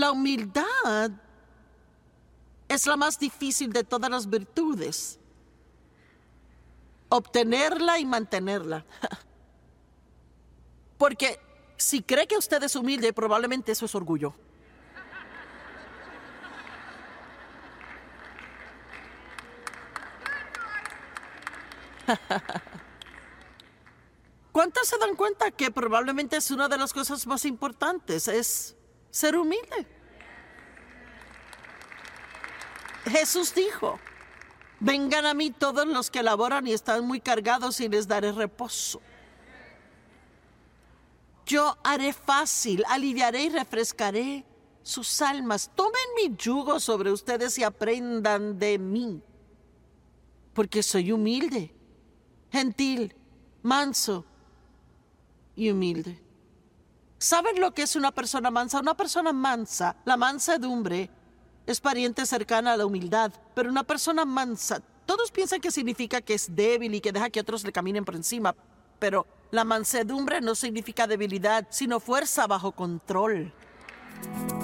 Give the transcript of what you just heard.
La humildad es la más difícil de todas las virtudes. Obtenerla y mantenerla. Porque si cree que usted es humilde, probablemente eso es orgullo. ¿Cuántos se dan cuenta que probablemente es una de las cosas más importantes? Es ser humilde. Jesús dijo: vengan a mí todos los que laboran y están muy cargados y les daré reposo. Yo haré fácil, aliviaré y refrescaré sus almas. Tomen mi yugo sobre ustedes y aprendan de mí, porque soy humilde, gentil, manso y humilde. ¿Saben lo que es una persona mansa? Una persona mansa, la mansedumbre, es pariente cercana a la humildad, pero una persona mansa, todos piensan que significa que es débil y que deja que otros le caminen por encima, pero la mansedumbre no significa debilidad, sino fuerza bajo control.